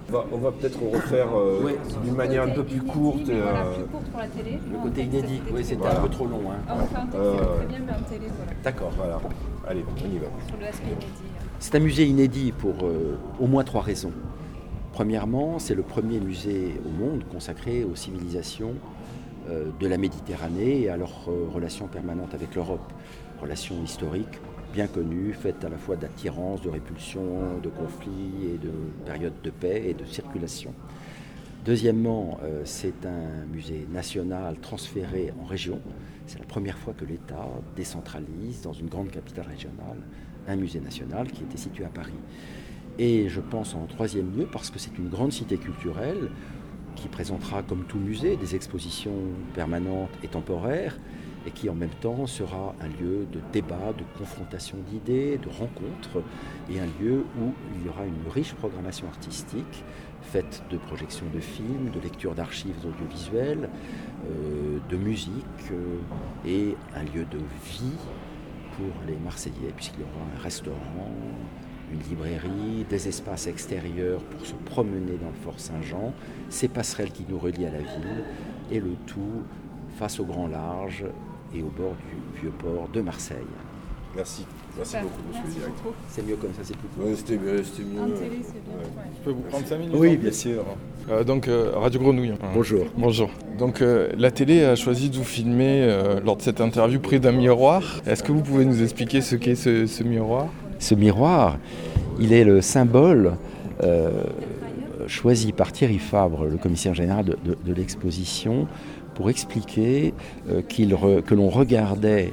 On va peut-être refaire d'une manière un peu plus courte. Plus courte pour la télé. Le côté inédit, oui, c'était un peu trop long. Hein. On fait un texte, c'est très bien, mais en télé, voilà. D'accord. Voilà. Allez, on y va. Sur le aspect inédit. C'est un musée inédit pour au moins 3 raisons. Premièrement, c'est le premier musée au monde consacré aux civilisations de la Méditerranée et à leur relation permanente avec l'Europe. Relation historique bien connue, faite à la fois d'attirance, de répulsion, de conflits et de périodes de paix et de circulation. Deuxièmement, c'est un musée national transféré en région. C'est la première fois que l'État décentralise dans une grande capitale régionale un musée national qui était situé à Paris. Et je pense en troisième lieu parce que c'est une grande cité culturelle qui présentera, comme tout musée, des expositions permanentes et temporaires et qui en même temps sera un lieu de débat, de confrontation d'idées, de rencontres et un lieu où il y aura une riche programmation artistique faite de projections de films, de lectures d'archives audiovisuelles, de musique et un lieu de vie pour les Marseillais puisqu'il y aura un restaurant, une librairie, des espaces extérieurs pour se promener dans le Fort Saint-Jean, ces passerelles qui nous relient à la ville, et le tout face au grand large et au bord du vieux port de Marseille. Merci beaucoup, monsieur le directeur. C'est mieux comme ça, c'est plus cool. Ouais, c'était mieux. En télé, c'est bien. Ouais. Je peux vous prendre 5 minutes? Oui, bien sûr. Donc, Radio Grenouille. Bonjour. Bonjour. Donc, la télé a choisi de vous filmer lors de cette interview près d'un miroir. Est-ce que vous pouvez nous expliquer ce qu'est ce miroir? Ce miroir, il est le symbole choisi par Thierry Fabre, le commissaire général de l'exposition, pour expliquer que l'on regardait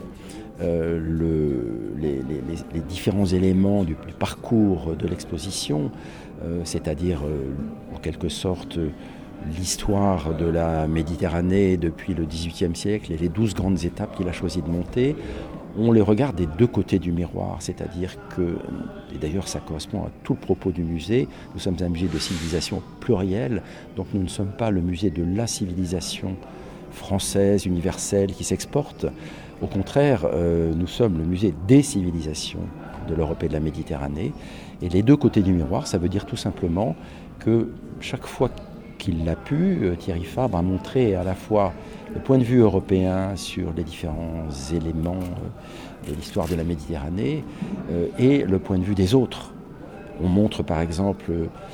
les différents éléments du parcours de l'exposition, c'est-à-dire en quelque sorte l'histoire de la Méditerranée depuis le XVIIIe siècle et les 12 grandes étapes qu'il a choisi de monter. On les regarde des deux côtés du miroir, c'est-à-dire que, et d'ailleurs ça correspond à tout le propos du musée, nous sommes un musée de civilisation plurielle, donc nous ne sommes pas le musée de la civilisation française, universelle, qui s'exporte. Au contraire, nous sommes le musée des civilisations de l'Europe et de la Méditerranée. Et les deux côtés du miroir, ça veut dire tout simplement que chaque fois qu'il l'a pu, Thierry Fabre a montré à la fois le point de vue européen sur les différents éléments de l'histoire de la Méditerranée et le point de vue des autres. On montre par exemple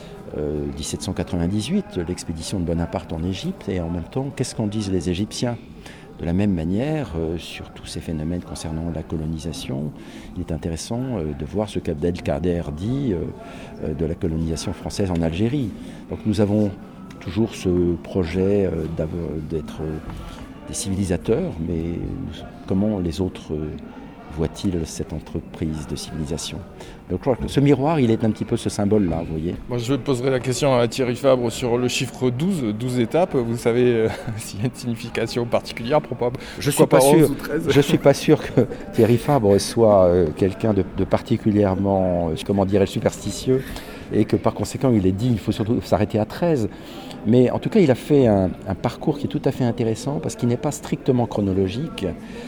1798, l'expédition de Bonaparte en Égypte, et en même temps, qu'est-ce qu'en disent les Égyptiens ? De la même manière, sur tous ces phénomènes concernant la colonisation, il est intéressant de voir ce qu'Abdelkader dit de la colonisation française en Algérie. Donc nous avons toujours ce projet d'être des civilisateurs, mais comment les autres voient-ils cette entreprise de civilisation ? Donc, je crois que ce miroir, il est un petit peu ce symbole-là, vous voyez. Moi, je poserai la question à Thierry Fabre sur le chiffre 12 étapes. Vous savez s'il y a une signification particulière propre. Je ne suis pas sûr que Thierry Fabre soit quelqu'un de particulièrement, comment dirais-je, superstitieux, et que par conséquent, il est dit qu'il faut surtout s'arrêter à 13. Mais en tout cas, il a fait un parcours qui est tout à fait intéressant parce qu'il n'est pas strictement chronologique.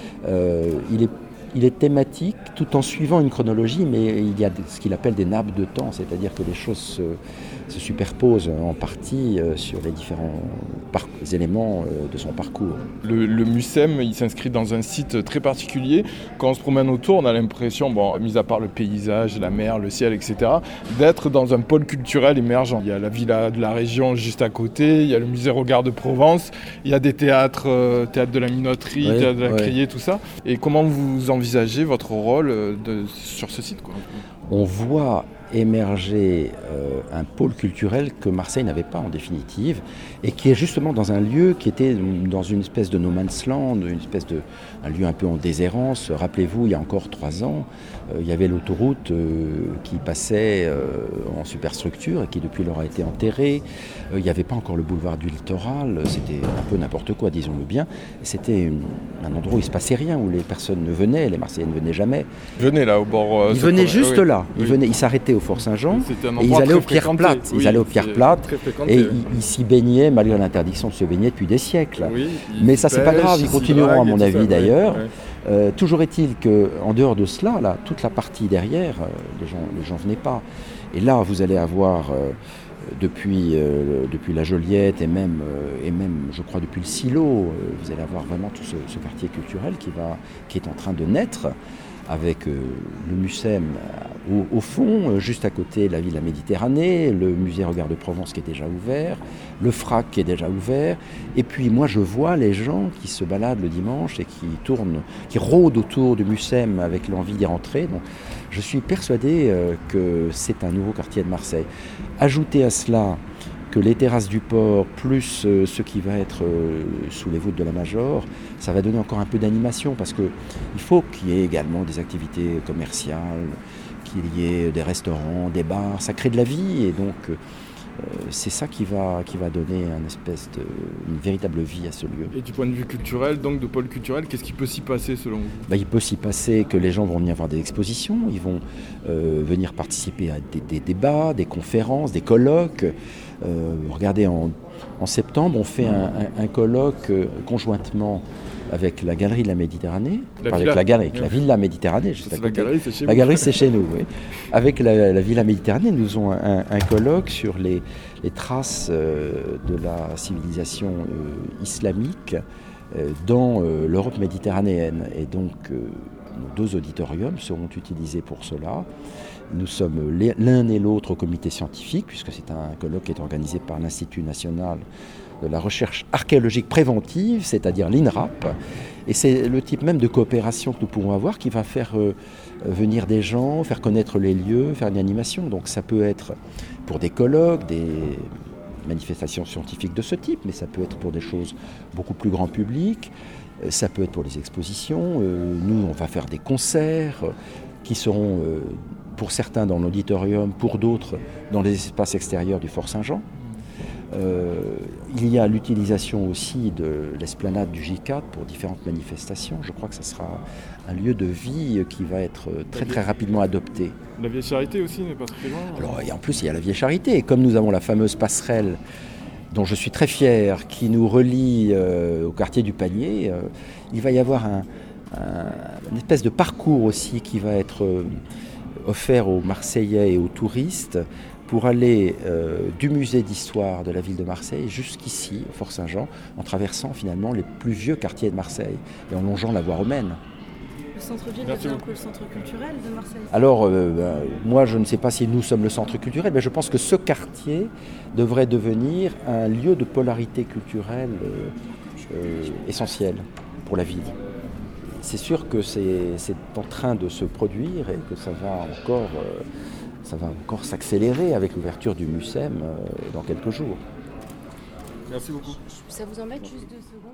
Il est thématique tout en suivant une chronologie, mais il y a ce qu'il appelle des nappes de temps, c'est-à-dire que les choses se superposent en partie sur les différents éléments de son parcours. Le MUSEM, il s'inscrit dans un site très particulier. Quand on se promène autour, on a l'impression, mis à part le paysage, la mer, le ciel, etc., d'être dans un pôle culturel émergent. Il y a la villa de la région juste à côté, il y a le musée Regard de Provence, il y a des théâtres, théâtre de la Minoterie, théâtre de la Criée, tout ça. Et comment vous envisagez votre rôle sur ce site, quoi ? On voit émerger un pôle culturel que Marseille n'avait pas en définitive et qui est justement dans un lieu qui était dans une espèce de no man's land, un lieu un peu en déshérence. Rappelez-vous, il y a encore 3 ans, il y avait l'autoroute qui passait en superstructure et qui depuis lors a été enterrée. Il n'y avait pas encore le boulevard du littoral, c'était un peu n'importe quoi, disons-le bien. C'était un endroit où il ne se passait rien, où les personnes ne venaient, les Marseillais ne venaient jamais. Ils venaient là au bord. Ils venaient juste là. Ils s'arrêtaient au Fort Saint-Jean et ils allaient aux pierres plates. Ils allaient aux pierres plates et ils s'y baignaient malgré l'interdiction de se baigner depuis des siècles. Oui, mais ça, c'est pas grave, ils continueront à mon avis d'ailleurs. Toujours est-il qu'en dehors de cela, là, toute la partie derrière, les gens venaient pas. Et là, vous allez avoir, depuis la Joliette et même, je crois, depuis le Silo, vous allez avoir vraiment tout ce quartier culturel qui est en train de naître, avec le MUSEM au fond, juste à côté la Villa Méditerranée, le musée Regard de Provence qui est déjà ouvert, le FRAC qui est déjà ouvert. Et puis moi je vois les gens qui se baladent le dimanche et qui rôdent autour du MUSEM avec l'envie d'y rentrer. Donc je suis persuadé que c'est un nouveau quartier de Marseille. Ajoutez à cela que les terrasses du port, plus ce qui va être sous les voûtes de la Major, ça va donner encore un peu d'animation parce qu'il faut qu'il y ait également des activités commerciales, qu'il y ait des restaurants, des bars, ça crée de la vie et donc c'est ça qui va donner une véritable vie à ce lieu. Et du point de vue culturel, donc de pôle culturel, qu'est-ce qui peut s'y passer selon vous ? Il peut s'y passer que les gens vont venir voir des expositions, ils vont venir participer à des débats, des conférences, des colloques. Regardez, en septembre, on fait un colloque conjointement avec la Galerie de la Méditerranée, la Villa Méditerranée, juste à côté. La galerie, c'est chez nous, oui. Avec la Villa Méditerranée, nous avons un colloque sur les traces de la civilisation islamique dans l'Europe méditerranéenne. Et donc, nos 2 auditoriums seront utilisés pour cela. Nous sommes l'un et l'autre au comité scientifique, puisque c'est un colloque qui est organisé par l'Institut national de la recherche archéologique préventive, c'est-à-dire l'INRAP. Et c'est le type même de coopération que nous pouvons avoir qui va faire venir des gens, faire connaître les lieux, faire une animation. Donc ça peut être pour des colloques, des manifestations scientifiques de ce type, mais ça peut être pour des choses beaucoup plus grand public, ça peut être pour les expositions. Nous, on va faire des concerts qui seront pour certains dans l'auditorium, pour d'autres dans les espaces extérieurs du Fort Saint-Jean. Il y a l'utilisation aussi de l'esplanade du J4 pour différentes manifestations. Je crois que ce sera un lieu de vie qui va être très très rapidement adopté. La Vieille Charité aussi n'est pas très loin. Alors, et en plus, il y a la Vieille Charité. Et comme nous avons la fameuse passerelle dont je suis très fier, qui nous relie au quartier du Panier, il va y avoir une espèce de parcours aussi qui va être offert aux Marseillais et aux touristes pour aller du musée d'histoire de la ville de Marseille jusqu'ici, au Fort Saint-Jean, en traversant finalement les plus vieux quartiers de Marseille et en longeant la voie romaine. Le centre-ville devient un peu le centre culturel de Marseille. Alors, moi je ne sais pas si nous sommes le centre culturel, mais je pense que ce quartier devrait devenir un lieu de polarité culturelle essentiel pour la ville. C'est sûr que c'est en train de se produire et que ça va encore s'accélérer avec l'ouverture du MUSEM dans quelques jours. Merci beaucoup. Ça vous embête juste 2 secondes ?